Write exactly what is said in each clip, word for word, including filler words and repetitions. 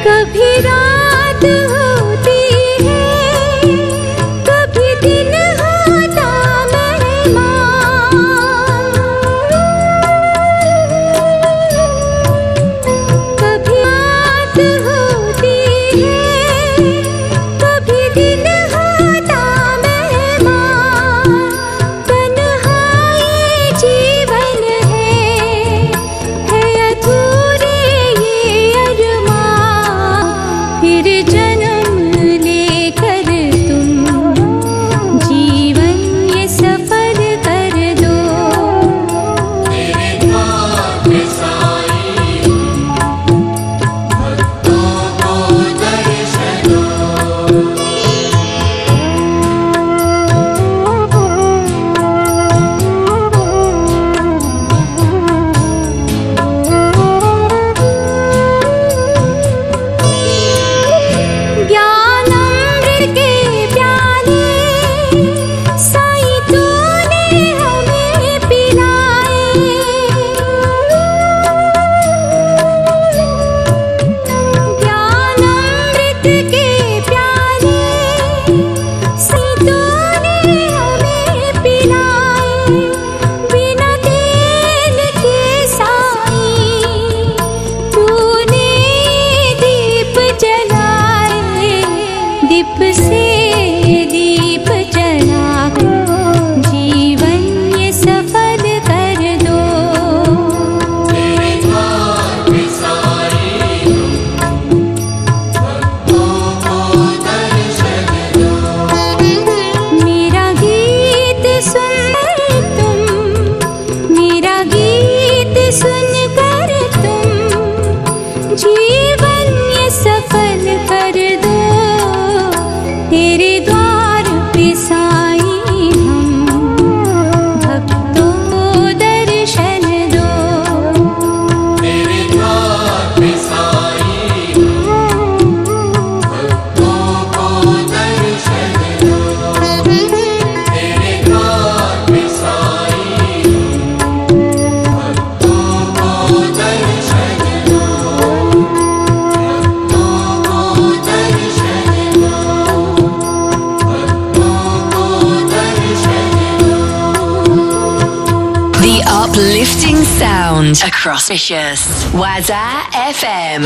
कभी रात होती है, कभी दिन होता मेहमान, कभी रात होती है, कभी दिन होता मेहमान, तन्हाई जीवन है, है अधूरे ये अरमान, फिर जन्म लेकर तुम जीवन ये सफर कर दो। तेरे द्वार पे साईं भक्तों को दर्शन दो। ज्ञानामृत के प्याले साईं तूने हमें पिलाए, ज्ञानामृत के प्याले साईं तूने हमें पिलाए, बिना तेल के साईं तूने दीप जलाए, दीप से दीप जलाकर जीवन ये सफल कर दो। तेरे द्वार पे साईं भक्तों को दर्शन दो। मेरा गीत सुनकर तुम, मेरा गीत सुनकर तुम जीवन ये सफल कर दो। तेरे द्वार पे साईं हम भक्तों को दर्शन दो। तेरे द्वार पे साईं हम भक्तों को दर्शन दो। तेरे द्वार पे साईं भक्तों को दर्शन दो। The uplifting sound across Mauritius. Waza F M.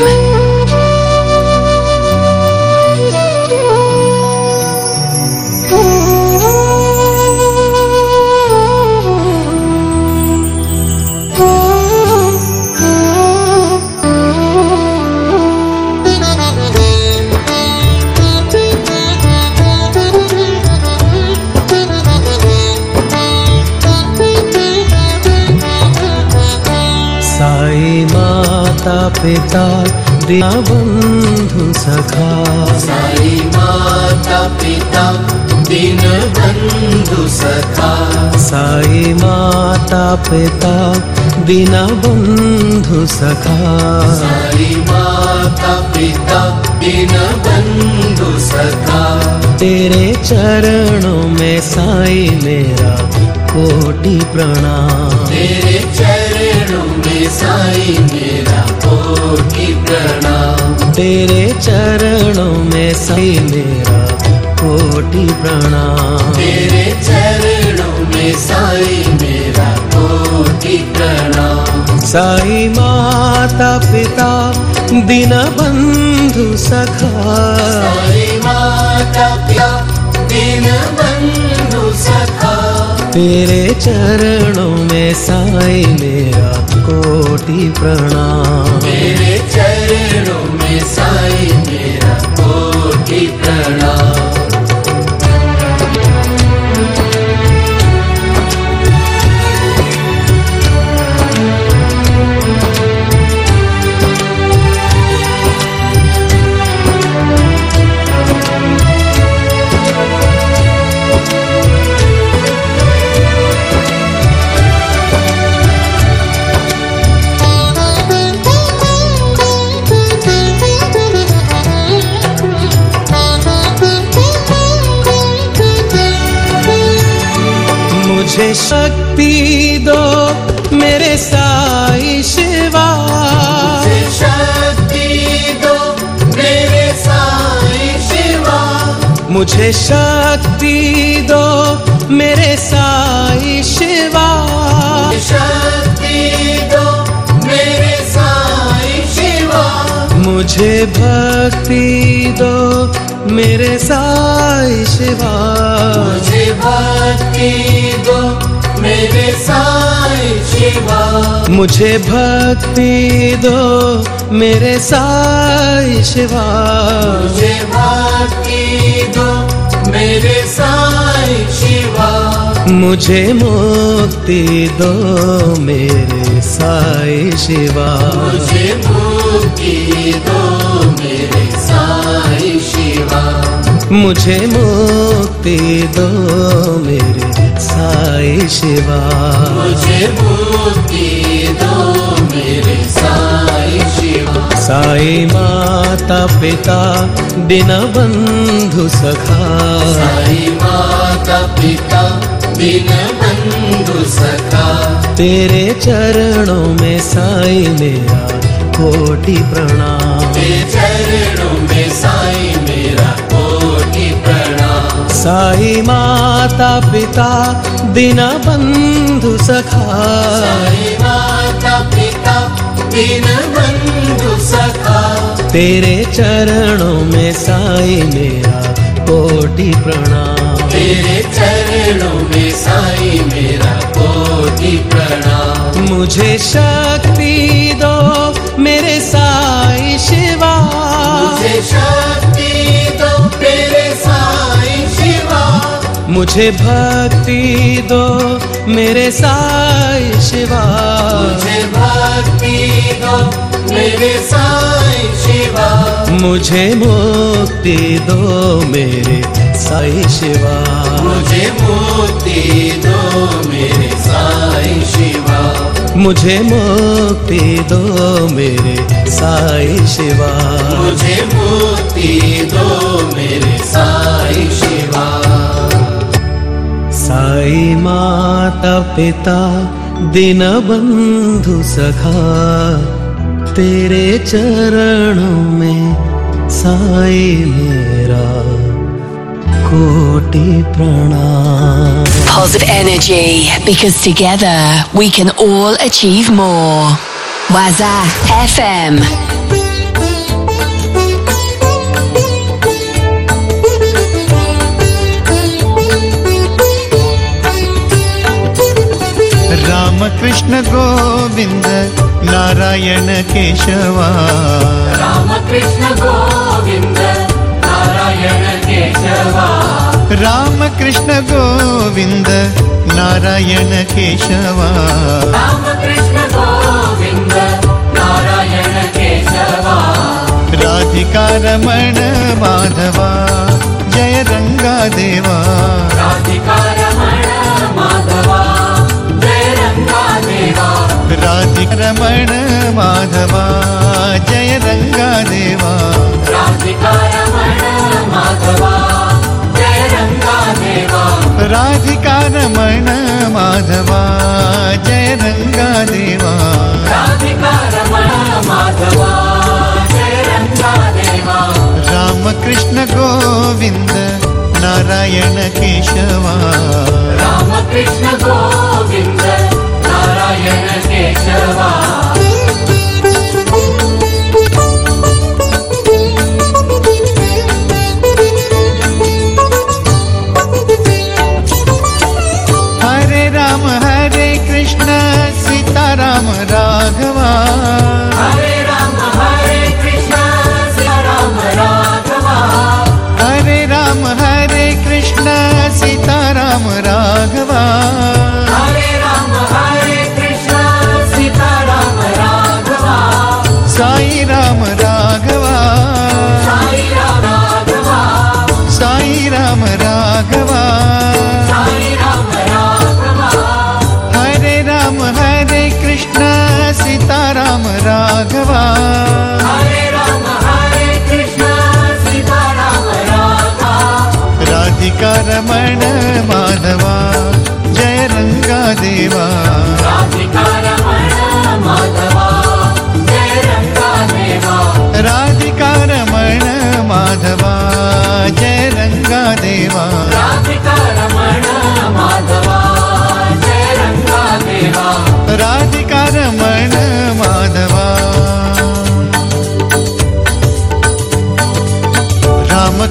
Sai माता पिता दीना बंधु सखा, साई माता पिता दीन बंधु सखा, साई माता पिता दीना बंधु सखा, साई माता पिता दीन बंधु सखा। तेरे चरणों में साई मेरा कोटि प्रणाम, तेरे चरणों में साई मेरा कोटि प्रणाम, तेरे चरणों में साई मेरा कोटि प्रणाम, तेरे चरणों में साई मेरा कोटि प्रणाम। साई माता पिता दीन बंधु सखा, साई माता पिता दीन बंधु सखा, तेरे चरणों में साई मेरा कोटि प्रणाम, तेरे चरणों में साई मेरा कोटि प्रणाम। मुझे शक्ति दो मेरे साई शिवा, मुझे शक्ति दो मुझे शक्ति दो मेरे साईं शिवा, शक्ति दो मेरे साईं शिवा, मुझे भक्ति दो मेरे साईं शिवा, मुझे भक्ति दो मेरे साईं शिवा, मुझे भक्ति दो मेरे साईं शिवा, मुझे भक्ति दो मेरे साईं शिवा, मुझे मुक्ति दो मेरे साईं शिवा, मुझे मुक्ति दो मेरे साईं शिवा, मुझे मुक्ति दो मेरे साईं शिवा, मुझे मुक्ति दो मेरे साईं शिवा। साईं माता पिता दीनबंधु सखा, साईं माता पिता दीनबंधु सखा, तेरे चरणों में साईं मेरा कोटि प्रणाम, तेरे चरणों में साईं मेरा कोटि प्रणाम। साईं माता पिता दीनबंधु सखा, साईं माता पिता दीनबंधु सखा, तेरे चरणों में साईं मेरा कोटि प्रणाम, तेरे चरणों में साईं मेरा कोटि प्रणाम। मुझे शक्ति दो मेरे साईं शिवा, मुझे शक्ति दो मेरे साईं शिवा, मुझे भक्ति दो मेरे साईं शिवा, मुझे भक्ति दो मेरे साईं शिवा, मुझे मुक्ति दो मेरे साईं शिवा, मुझे मुक्ति दो मेरे साईं शिवा, मुझे मुक्ति दो मेरे साईं शिवा, मुझे मुक्ति दो मेरे साईं शिवा। साईं माता पिता दीनबंधु सखा, तेरे चरणों में साईं मेरा कोटि प्रणाम। Positive energy, because together we can all achieve more. Waza F M. Ram Krishna Govind Narayan केशवा, राम कृष्ण गोविंद नारायण केशवा, राम कृष्ण गोविंद नारायण केशवा, राम कृष्ण गोविंद नारायण केशवा, राधिका रमण माधवा जय रंगा देवा, राधिका रमण माधवा जय रंगा देवा, राधिका रमण माधवा जय रंगा देवा, राधिका रमण माधवा जय रंगा देवा, राधिका रमण माधवा जय रंगा देवा, राधिका रमण माधवा जय रंगा देवा, राम कृष्ण गोविंद नारायण केशवा, राम कृष्ण गोविंद नारायण केशवा, हरे राम हरे कृष्ण सीताराम राघवा, हरे राम हरे कृष्ण सीताराम राघवा, हरे राम हरे कृष्ण सीताराम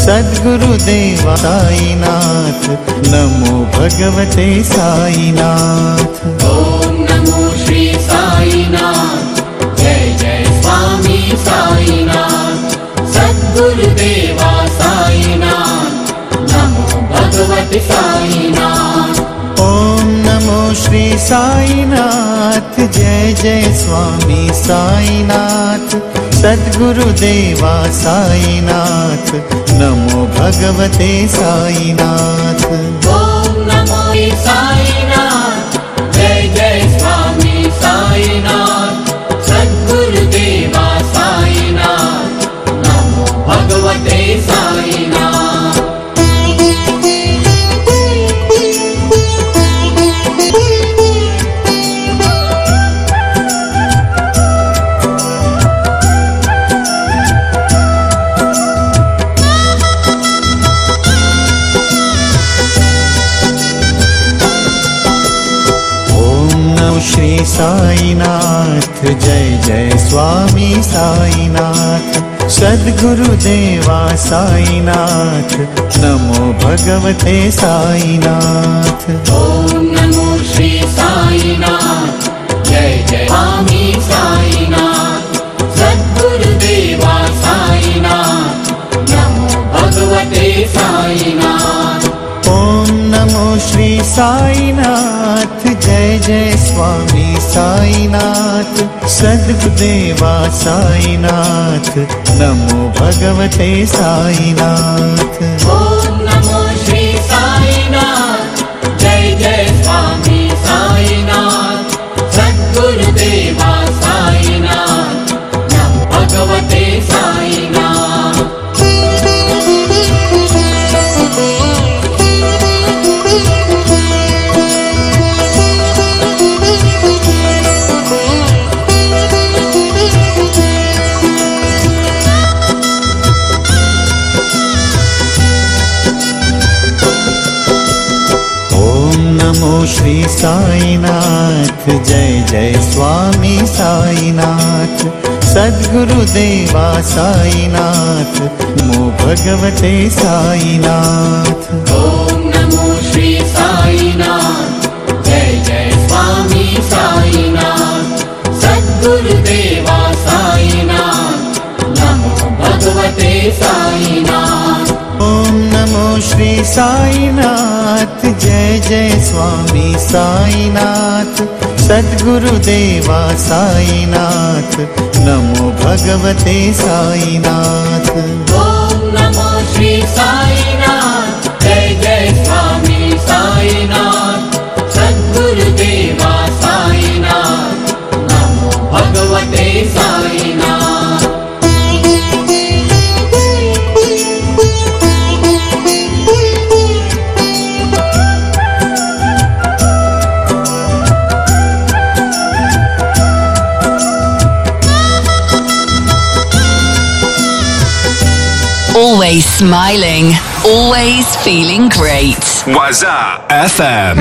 सद्गुरुदेवा साईनाथ नमो भगवते साईनाथ। ओम नमो श्री साईनाथ जय जय स्वामी साईनाथ सद्गुरुदेवा साईनाथ नमो भगवते साईनाथ। ओम नमो श्री साईनाथ जय जय स्वामी साईनाथ सद्गुरुदेवा साईनाथ नमो भगवते साईनाथ। ओम नमो साईनाथ जय जय स्वामी साईनाथ सद्गुरुदेवा साईनाथ नमो भगवते साईनाथ। श्री साईनाथ जय जय स्वामी साईनाथ सद्गुरुदेवा साईनाथ नमो भगवते साईनाथ। ओम नमो श्री साईनाथ जय जय स्वामी साईनाथ सद्गुरुदेवा साईनाथ नमो भगवते साईनाथ। ओम नमो श्री साईनाथ जय जय स्वामी साईनाथ सद्गुरुदेवा साईनाथ नमो भगवते साईनाथ। ओम नमो श्री साईनाथ जय जय स्वामी साईनाथ सद्गुरुदेवा साईनाथ नमो भगवते साईनाथ। नमो श्री साईनाथ जय जय स्वामी साईनाथ सद्गुरुदेवा साईनाथ नमो भगवते साईनाथ। ओम नमो श्री साईनाथ जय जय स्वामी साईनाथ सद्गुरुदेवा साईनाथ नमो भगवते साईनाथ। ओम नमो श्री साईनाथ जय जय स्वामी साईनाथ सद्गुरुदेवा साईनाथ नमो भगवते साईनाथ। ओम नमो श्री साईनाथ जय जय स्वामी साईनाथ सद्गुरुदेवा साईनाथ नमो भगवते Sainath. Always smiling, always feeling great. Waza F M.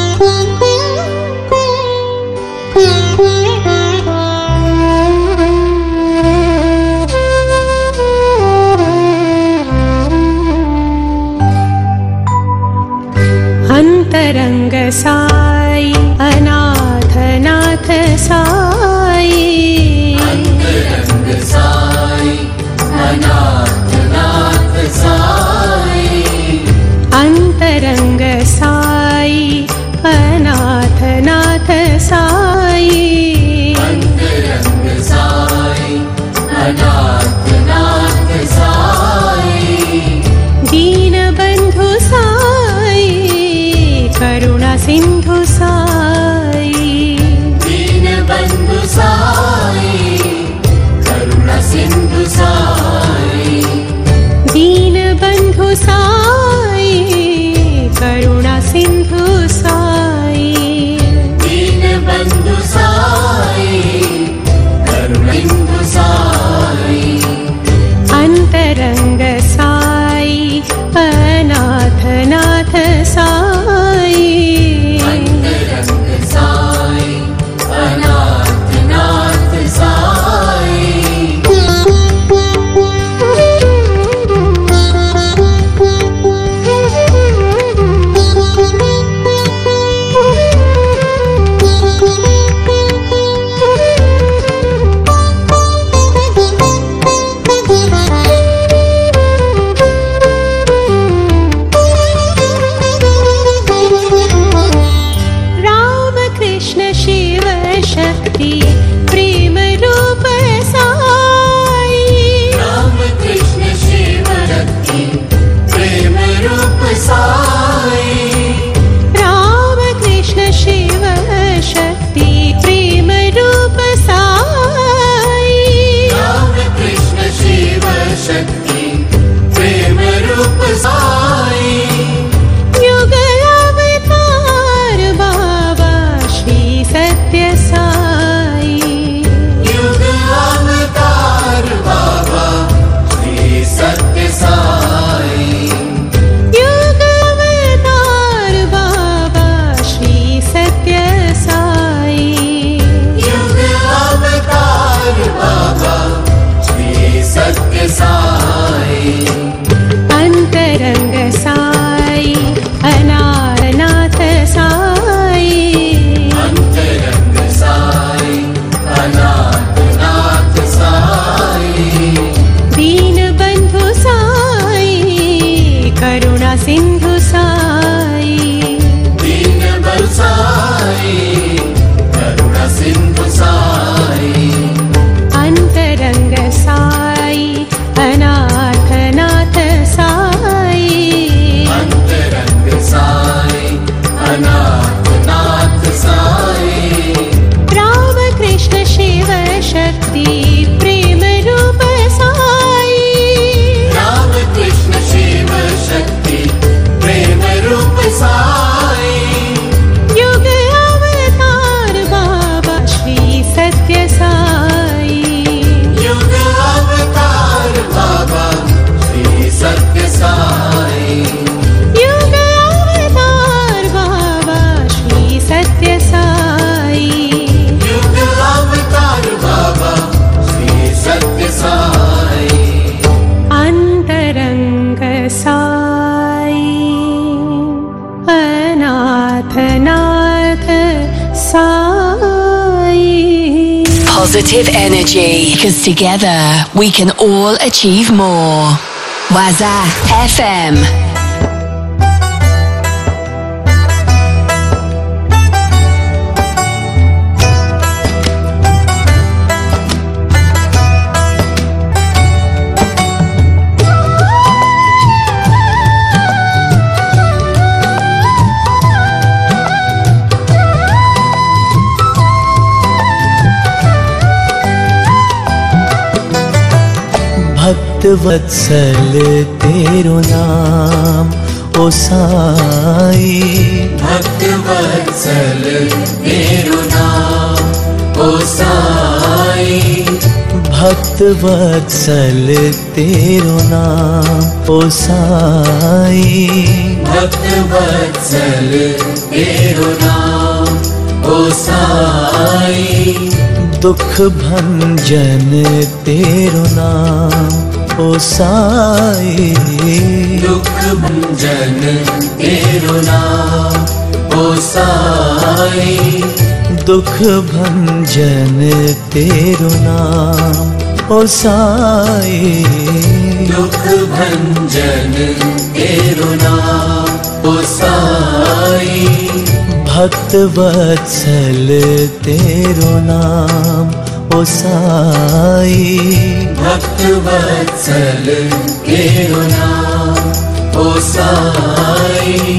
अंतरंग साई अनाथ नाथ साई अंतरंग साई अनाथ नाथ साई अंतरंग साई अनाथ नाथ साई अंतरंग साई अनाथ नाथ साई दीन बंधु साई करुणा सिंधु साई दीन बंधु साई करुणा सिंधु साई दीन बंधु साई करुणा सिंधु साई दीन बंधु साई करुणा सिंधु साई अंतरंग साई अनाथ नाथ साई अंतरंग साई अनाथ नाथ करुणा सिंधु साई दीनबंधु साई करुणा सिंधु साई अंतरंग साई अनाथ नाथ साई अंतरंग साई अनाथ नाथ साई राम कृष्ण शिव शक्ति प्रेम रूप साई राम कृष्ण शिव शक्ति प्रेम रूप साई युग अवतार बाबा श्री सत्य साई युग अवतार बाबा श्री सत्य साई युग अवतार बाबा श्री सत्य साई युग अवतार बाबा श्री सत्य साई अंतरंग साई अनाथ नाथ Sai Positive energy, because together we can all achieve more. Waza F M. भक्त वत्सल तेरो नाम ओ साई भक्त वत्सल तेरो नाम ओ साई भक्त वत्सल तेरो नाम ओ साई भक्त वत्सल तेरो नाम ओ साई दुख भंजन तेरो नाम ओ साई दुख भंजन तेरो नाम ओ साई दुख भंजन तेरो नाम ओ साई दुख भंजन तेरो नाम ओ साई भक्त वत्सल तेरो नाम ओ साई भक्त वत्सल तेरो नाम ओ साई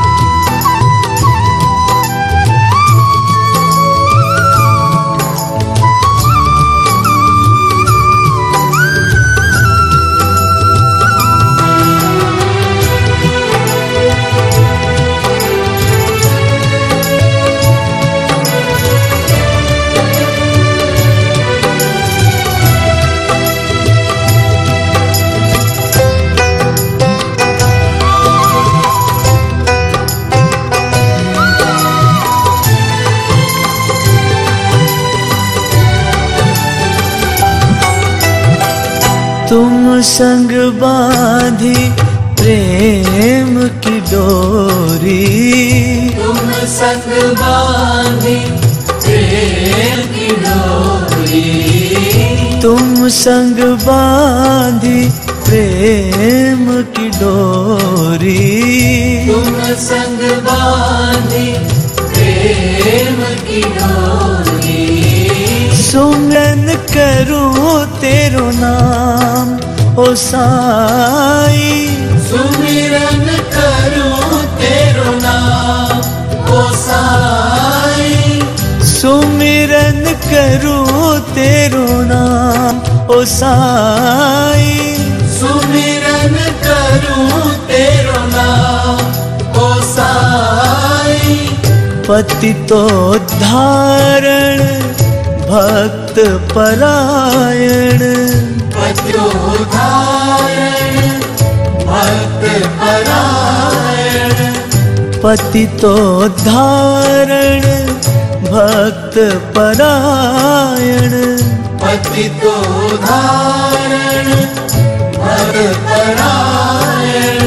तुम संग बांधी प्रेम की डोरी तुम संग बांधी प्रेम की डोरी तुम संग बांधी प्रेम की डोरी तुम संग बांधी प्रेम की डोरी सुमरन करूं तेरो नाम ओ साई सुमिरन करूं तेरो नाम ओ साई सुमिरन करूं तेरो नाम ओ साई सुमिरन करूं तेरो नाम ओ साई पतितो धारण भक्त परायण पतितो धारण भक्त परायण पतितो धारण भक्त परायण पतितो धारण भक्त परायण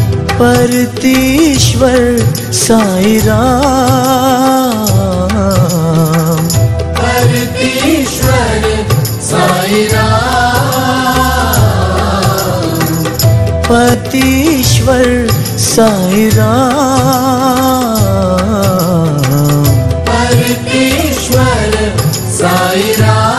परतीश्वर साई राम परतीश्वर साई राम पतीश्वर साईं राम परतीश्वर साईं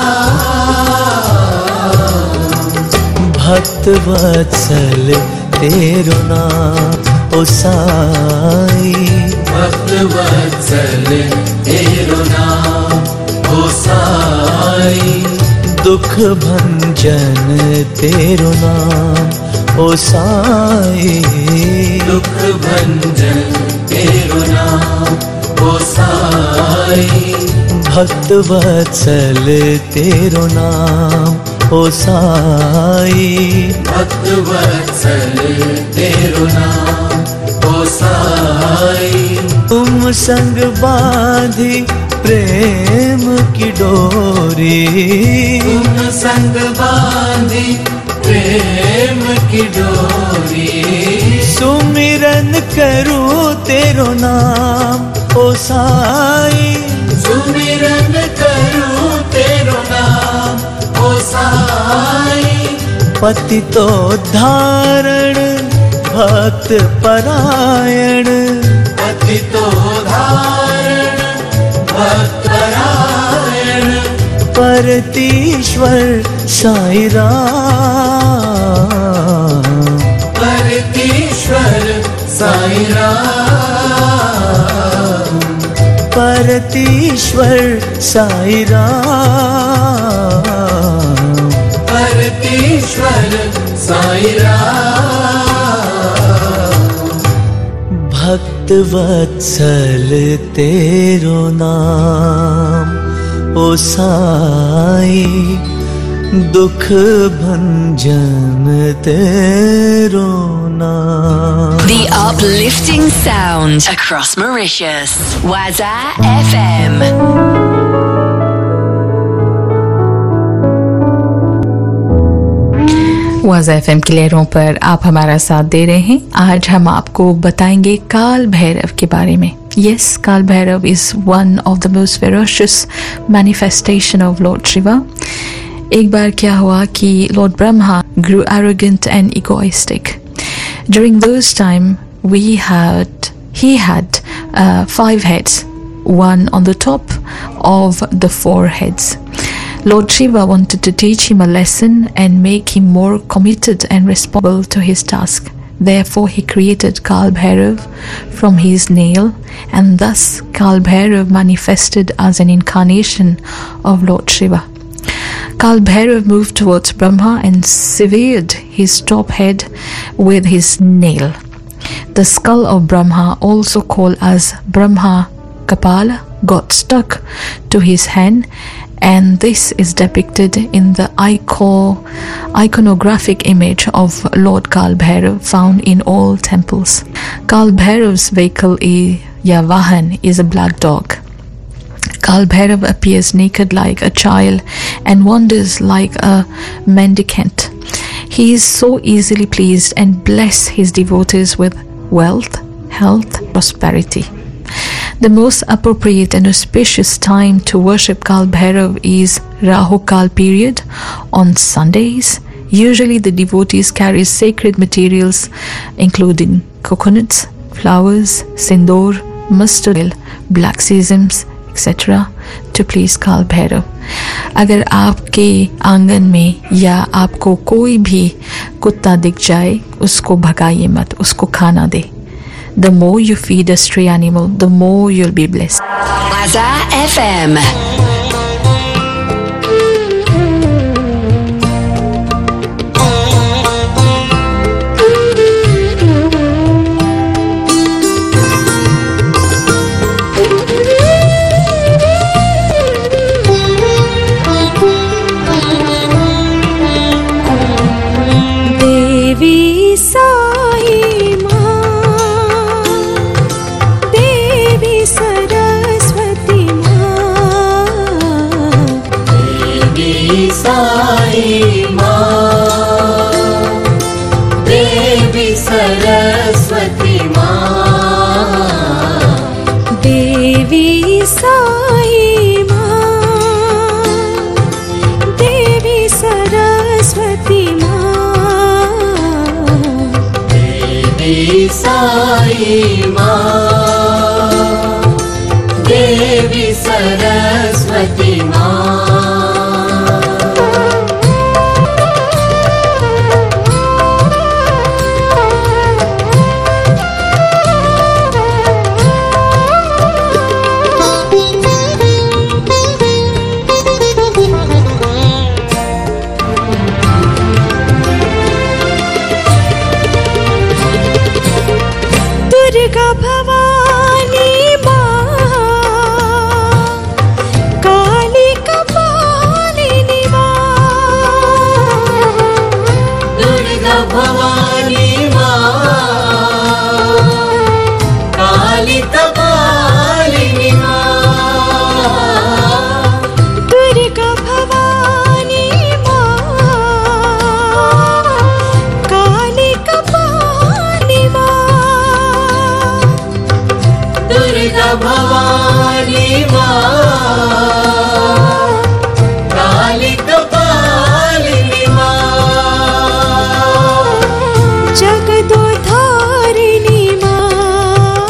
राम भक्त वत्सल तेरो नाम ओ साई भक्त वत्सल तेरो नाम ओ साई दुख भंजन तेरो नाम ओ साई दुख भंजन तेरो नाम ओ साई भक्त वत्सल तेरो नाम ओ साई भक्त वत्सल तेरो नाम ओ साई तुम संग बांधी प्रेम की डोरी तुम संग बांधी प्रेम की डोरी सुमिरन करूं तेरो नाम ओ साई सुमिरन करूं तेरो नाम ओ साई पतितो धारण भक्त परायण पतितो धारण भक्त परायण परतीश्वर साईं राम परतीश्वर साईं राम परतीश्वर साईं राम परतीश्वर साईं राम भक्त वत्सल तेरो नाम ओ साई दुख भंजन तेरो नाम The uplifting sound across Mauritius. Waza F M. Waza FM की लहरों पर आप हमारा साथ दे रहे हैं। आज हम आपको बताएंगे काल भैरव के बारे में। Yes, काल Bhairav is one of the most ferocious manifestation of Lord Shiva. एक बार क्या हुआ कि Lord Brahma grew arrogant and egoistic. During those time, we had he had uh, five heads, one on the top of the four heads. Lord Shiva wanted to teach him a lesson and make him more committed and responsible to his task. Therefore, he created Kal Bhairav from his nail, and thus Kal Bhairav manifested as an incarnation of Lord Shiva. Kal Bhairav moved towards Brahma and severed his top head with his nail. The skull of Brahma, also called as Brahma Kapala, got stuck to his hand, and this is depicted in the ico- iconographic image of Lord Kal Bhairav found in all temples. Kal Bhairav's vehicle, ya Vahan, is a black dog. Kal Bhairav appears naked like a child and wanders like a mendicant. He is so easily pleased and bless his devotees with wealth, health, prosperity. The most appropriate and auspicious time to worship Kal Bhairav is Rahu Kal period on Sundays. Usually the devotees carry sacred materials including coconuts, flowers, sindoor, mustard oil, black sesames, et cetera to please Kal Bhairav. अगर आपके आंगन में या आपको कोई भी कुत्ता दिख जाए, उसको भगाइए मत, उसको खाना दे. The more you feed a stray animal, the more you'll be blessed. Waza F M. देवी साई माँ, देवी सरस्वती माँ, देवी साई माँ, देवी सरस्वती माँ, देवी साई माँ, देवी सरस्वती माँ, देवी साई माँ, देवी सरस्वती माँ। दुर्गा भवानी माँ, काली कपालिनी माँ। दुर्गा भवानी माँ, काली कपालिनी माँ। दुर्गा भवानी माँ, काली कपालिनी माँ। दुर्गा भवानी माँ, काली कपालिनी माँ। जगदोधारिणी माँ,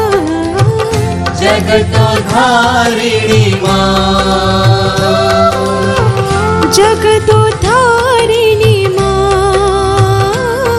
जगदोधारिणी माँ। जगदोधारिणी माँ।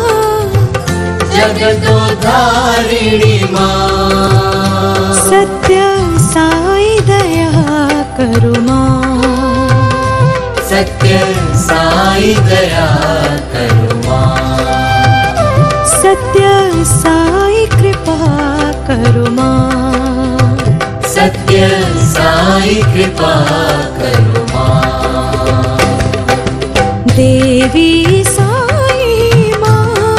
जगदोधारिणी माँ। सत्य साई दया करो माँ। सत्य साई दया करो माँ। सत्य साई कृपा करो माँ। सत्य साई कृपा करो माँ। देवी साई माँ,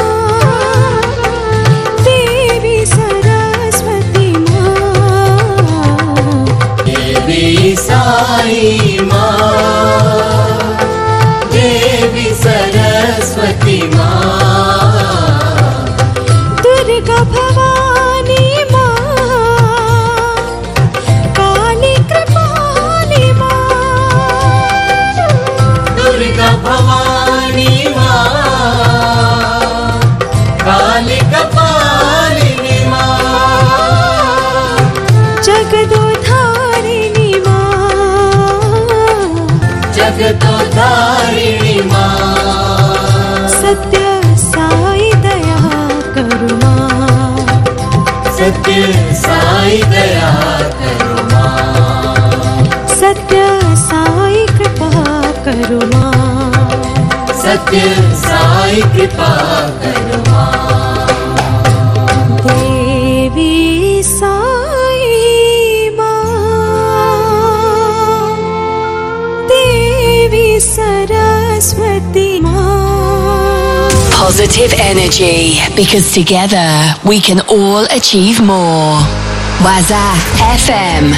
देवी सरस्वती माँ। देवी साई माँ, देवी सरस्वती माँ। दुर्गा भवानी माँ, काली कृपाली माँ। दुर्गा भवानी माँ, काली कपालिनी माँ। जगदोधारिणी माँ। जगदोधारिणी माँ। सत्य साई दया करो माँ। सत्य साई दया करो माँ। सत्य साई कृपा करो माँ। सत्य साई कृपा करो माँ। देवी साई माँ, देवी सरस्वती माँ। Positive energy, because together we can all achieve more. Waza F M.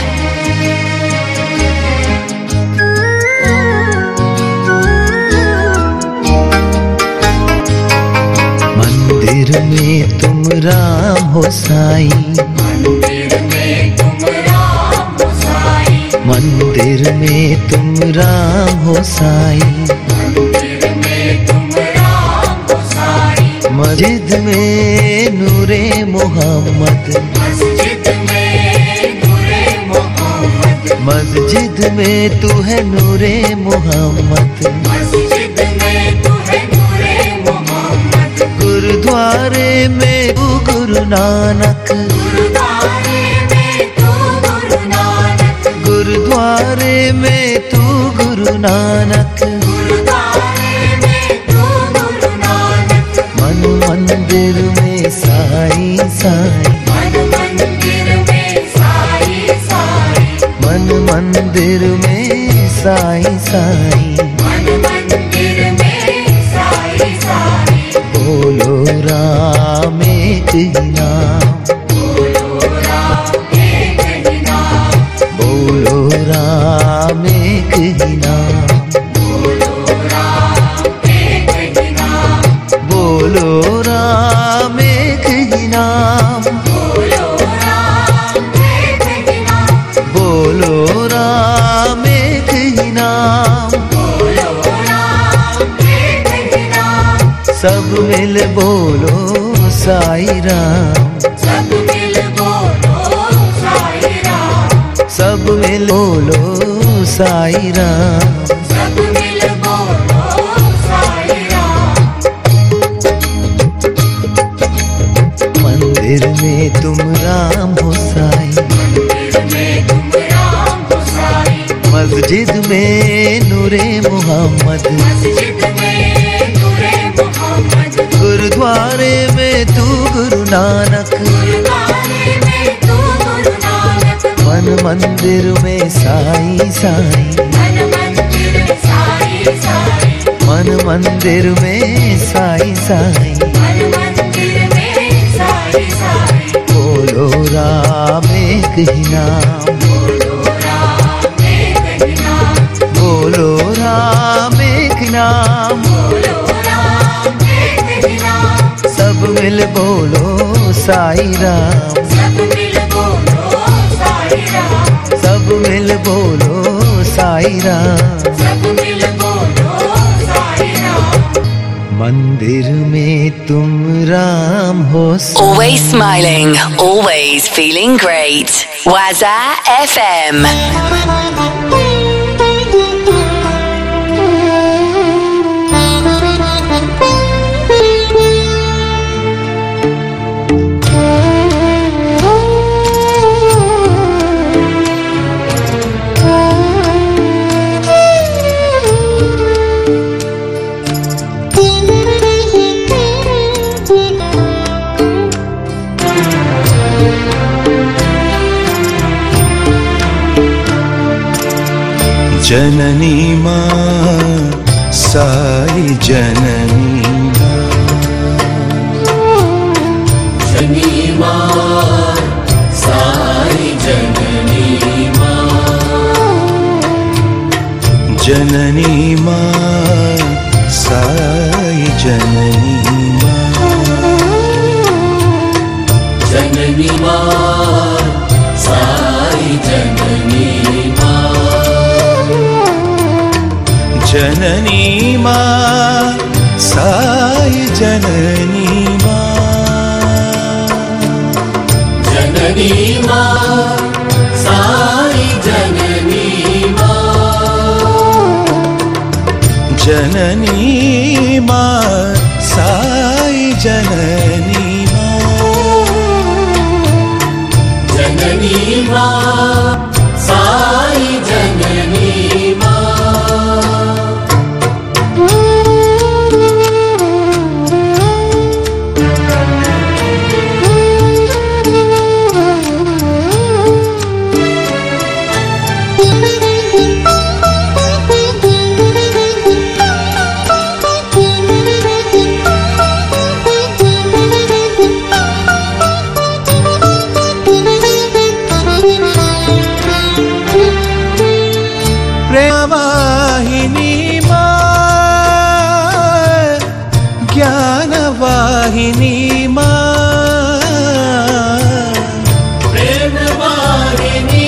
मंदिर में तुम राम हो साई, मंदिर में तुम राम हो साई। मंदिर में तुम राम हो साई। मंदिर में तुम राम हो साई। मस्जिद में नूरे मोहम्मद, मस्जिद में नूरे मोहम्मद। मस्जिद में तू है नूरे मोहम्मद। मस्जिद में तू है नूरे मोहम्मद। गुरुद्वारे में तू गुरु नानक। गुरुद्वारे में तू गुरु नानक। गुरुद्वारे में तू गुरु नानक। गुरुद्वारे में तू गुरु नानक। मन मंदिर में साई साई। मन मंदिर में साई साई। मन मंदिर में साई साई। मन मंदिर में साई साई। बोलो राम एक ही नाम। बोलो राम एक ही नाम। बोलो राम एक ही नाम। बोलो राम एक ही नाम। बोलो राम एक ही नाम। बोलो राम एक ही नाम। बोलो राम एक ही नाम। बोलो राम एक ही नाम। सब मिल बोलो साई साई राम सब मिल बोलो साई राम सब मिल बोलो साई राम सब मिल बोलो साई राम मंदिर में तुम राम हो साई मंदिर में तुम राम हो साई मस्जिद में नूरे मोहम्मद मस्जिद में नूरे मोहम्मद गुरुद्वारे में तू गुरु नानक गुरुद्वारे में तू गुरु नानक मन मंदिर में साई साई मन मंदिर में साई साई मन मंदिर में साई साई मन मंदिर में साई साई बोलो राम एक ही नाम बोलो राम एक ही नाम बोलो राम एक नाम बोलो राम एक ही नाम सब मिल बोलो साई राम सब मिल बोलो साई राम सब मिल बोलो साई राम सब मिल बोलो साई राम मंदिर में तुम राम हो Always smiling, always feeling great. Waza F M. जननी माँ साई जननी माँ जननी माँ साई जननी माँ जननी माँ साई जननी माँ जननी माँ साई जननी माँ जननी माँ साई जननी माँ जननी माँ साई जननी माँ जननी माँ साई जननी माँ जननी माँ साई जननी माँ प्रेमवाहिनी माँ ज्ञानवाहिनी माँ प्रेमवाहिनी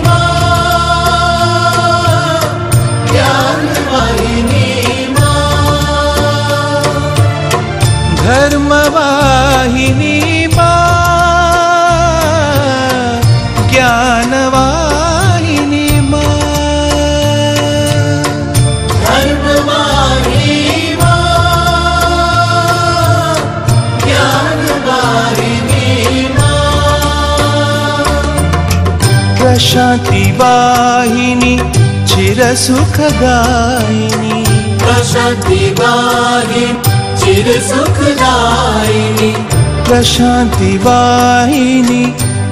माँ ज्ञानवाहिनी माँ धर्मवाहिनी माँ ज्ञानवाहिनी माँ धर्मवाहिनी माँ ज्ञानवाहिनी माँ प्रशांति वाहिनी चिरसुखदायिनी प्रशांति वाहिनी चिर सुखदायिनी प्रशांति वाहिनी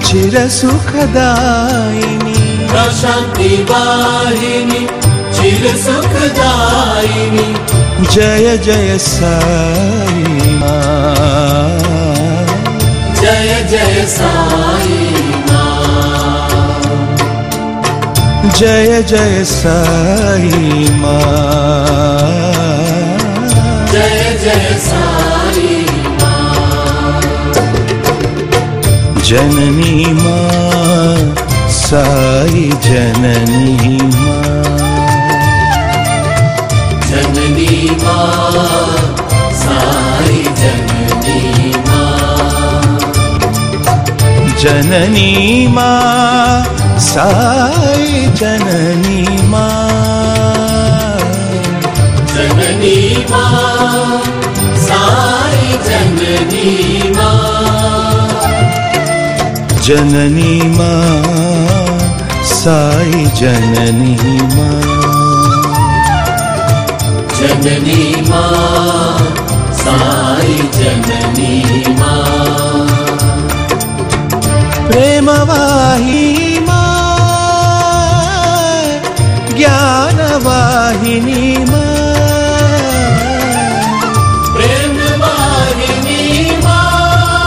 चिरसुखदायिनी प्रशांति वाहिनी चिर सुखदायिनी जय जय साई माँ जय जय साई माँ जय जय साई माँ जय जय साई माँ जननी माँ साई जननी माँ जननी माँ साई जननी माँ जननी माँ साई जननी माँ जननी माँ साई जननी माँ जननी माँ साई जननी माँ जननी माँ साई जननी माँ प्रेमवाहिनी माँ ज्ञानवाहिनी माँ प्रेमवाहिनी माँ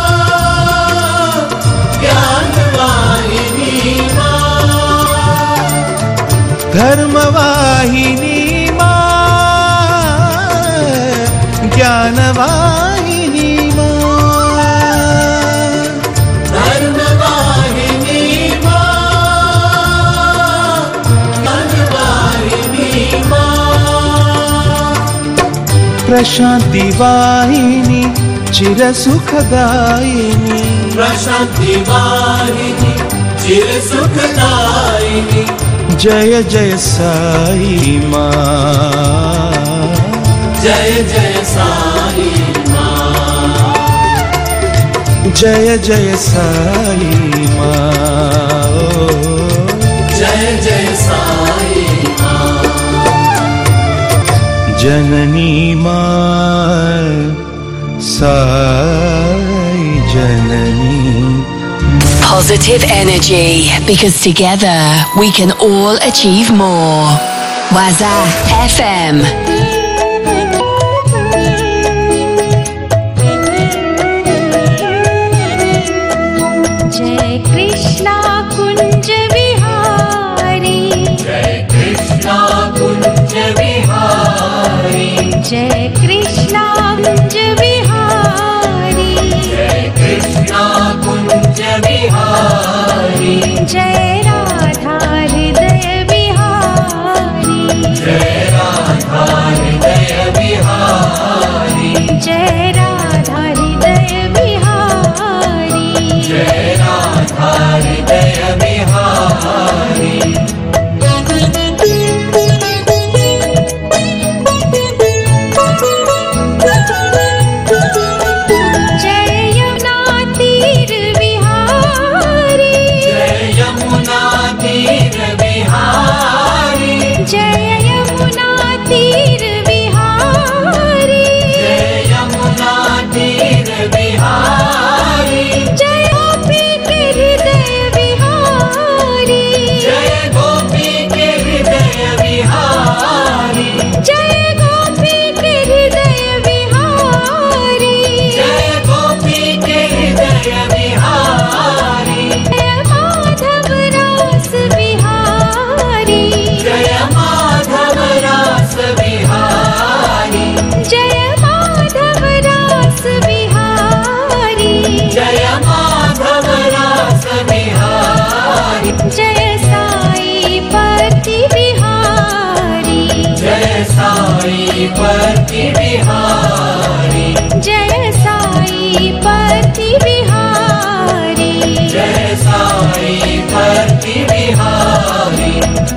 ज्ञानवाहिनी माँ धर्मवाहिनी माँ ज्ञानवाहिनी माँ धर्मवाहिनी माँ ज्ञानवाहिनी माँ प्रशांति वाहिनी चिर सुखदायिनी प्रशांति वाहिनी चिर सुखदायिनी जय जय साई माँ जय जय साई माँ जय जय साई माँ जय जय साई माँ जननी माँ साई जननी Positive energy, because together we can all achieve more. Waza F M. जय कृष्णा कुंज विहारी जय कृष्णा कुंज विहारी जय कृष्णा कुंज विहारी जय कृष्णा कुंज विहारी जय राधा हृदय विहारी जय राधा हृदय विहारी जय राधा हृदय विहारी जय राधा हृदय विहारी जय यमुना तीर विहारी जय यमुना तीर विहारी जय यमुना तीर विहारी जय यमुना तीर विहारी जय गोपी के हृदय विहारी जय गोपी के हृदय विहारी जय गोपी के हृदय विहारी जय गोपी के हृदय विहारी जय माधव रास विहारी जय माधव रास विहारी जय माधव रास विहारी जय माधव रास विहारी जय साई पति विहारी जय साई पति विहारी जय साई पति विहारी जय साई पति विहारी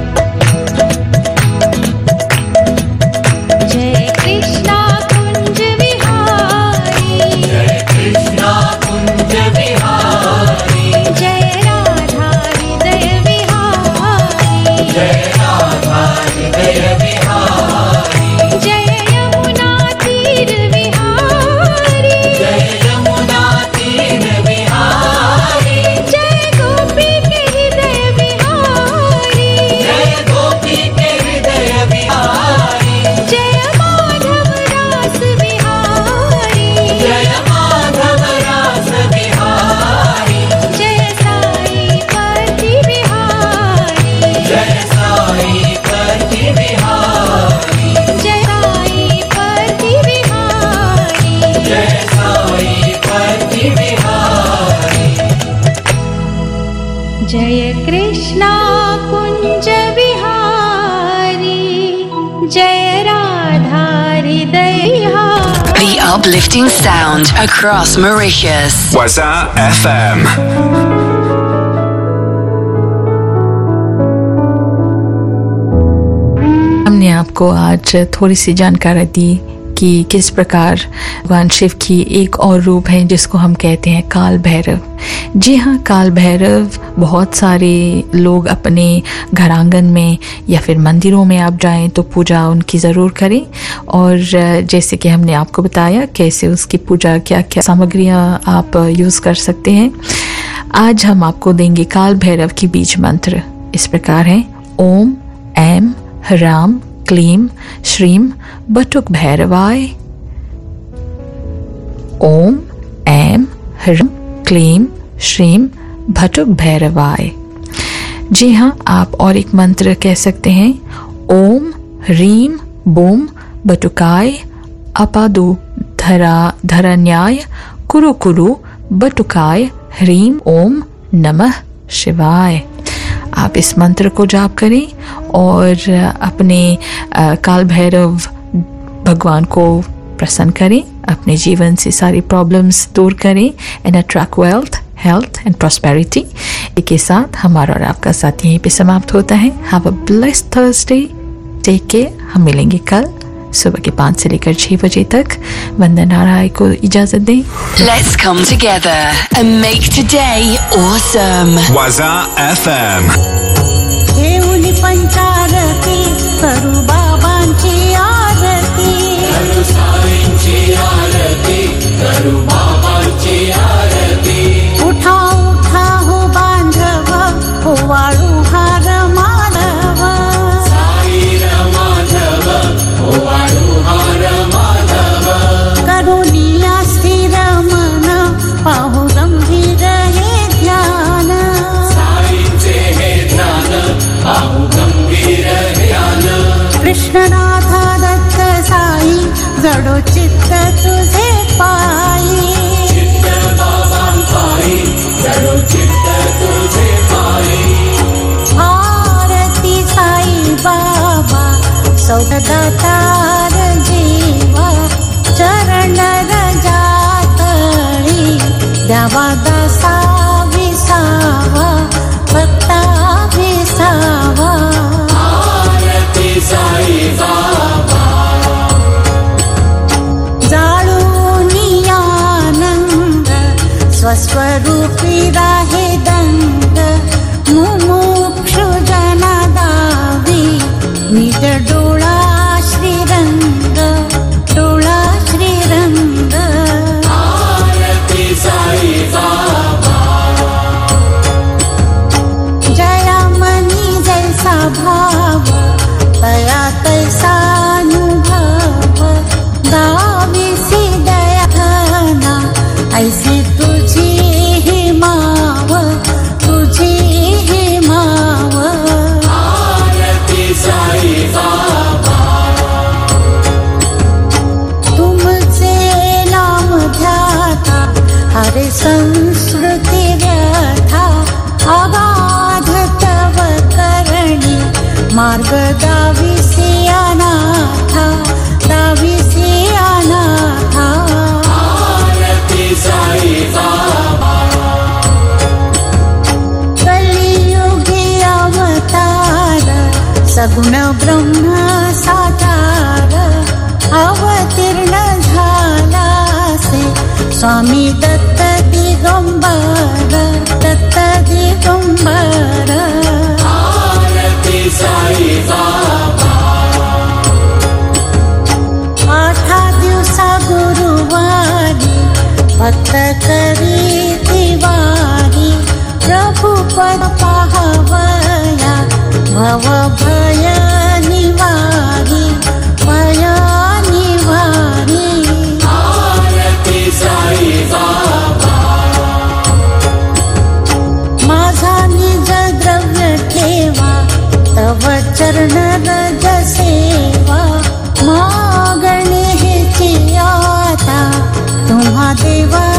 जय कृष्णा कुंज विहारी जय कृष्णा कुंज विहारी जय राधा हृदय विहारी जय राधा हृदय विहारी जय यमुना तीर विहारी जय यमुना तीर विहारी जय गोपी के हृदय विहारी जय गोपी के हृदय विहारी जय माधव रास विहारी जय माधव रास विहारी जय साई पति विहारी जय साई पति विहारी जय साई पति विहारी जय साई पति विहारी जय कृष्णा कुंज विहारी जय राधा हृदय Vihari The uplifting sound across Mauritius. Waza F M. हमने आपको आज थोड़ी सी जानकारी दी कि किस प्रकार भगवान शिव की एक और रूप है जिसको हम कहते हैं काल भैरव। जी हाँ, काल भैरव बहुत सारे लोग अपने घर आंगन में या फिर मंदिरों में आप जाएं तो पूजा उनकी ज़रूर करें। और जैसे कि हमने आपको बताया कैसे उसकी पूजा, क्या क्या सामग्रियाँ आप यूज़ कर सकते हैं। आज हम आपको देंगे काल भैरव की बीज मंत्र। इस प्रकार है: ओम ऐं ह्रां क्लीं श्रीं बटुक भैरवाय। ओम ऐं ह्रां क्लीं श्रीं बटुक भैरवाय। जी हाँ, आप और एक मंत्र कह सकते हैं: ओम ह्रीं बूम बटुकाय अपादु धरा धरन्याय कुरु कुरु बटुकाय ह्रीं ओम नमः शिवाय। आप इस मंत्र को जाप करें और अपने काल भैरव भगवान को प्रसन्न करें, अपने जीवन से सारी प्रॉब्लम्स दूर करें and attract wealth, health and prosperity. इसके साथ हमारा और आपका साथ यहीं पे समाप्त होता है। Have a blessed Thursday, take care. हम मिलेंगे कल सुबह के पाँच से लेकर छह बजे तक। वंदना राय को इजाजत दें। Let's come together and make today awesome. Waza F M. देऊनी पंचारती करू बाबांची आरती, करू साईंची आरती, करू बाबांची आरती। उठा उठा हो बांधव, हो वाळू हार माधव, साई माधव, हो वाळू हार माधव। करुणिया स्थिर मन, पाहु गंभीर हे ध्यान, साईंचे हे ध्यान, पाहु गंभीर ध्यान। कृष्णनाथा दत्त साई, जडो चित्त तुझे पायी, चित्त बाबांपायी, जडो चित्त तुझे पायी। आरती साई बाबा, सौदातार जीवा, चरण रजातळी, द्यावा दासा विसावा, भक्ता विसावा। आरती साई बाबा, जाळूनी आनंद, स्वस्वरूपी राहे दंड, मुमुक्षु जना दावी, निज डोळा श्रीरंग, डोळा श्रीरंग। आरती साई बाबा, जयामनी जैसा भाव, तया तैसा अनुभव, दावीसी दया घना, ऐसी तुझी ही माव, तुझी ही माव। आरती साई बाबा, तुमचे नाम ध्याता, हरे संस्कृती व्यथा, अबाध तव करणी, मार्ग दाविसी अनाथा, दाविसी अनाथा। आरती साई बाबा, कलियुगी अवतार, सगुण ब्रह्म साकार, अवतीर्ण झालासे, स्वामी दत्त दिगंबर, दत्त दिगंबर। आरती साई बाबा, आठा दिवसा गुरुवारी, भक्त करी दिवारी, प्रभु पद पाहवया, भव भय निवारी, भय निवारी। आरती साई बाबा, माझा निज द्रव्य ठेवा, तव चरण रज सेवा, मागणे हेची आता, तुम्हा देवा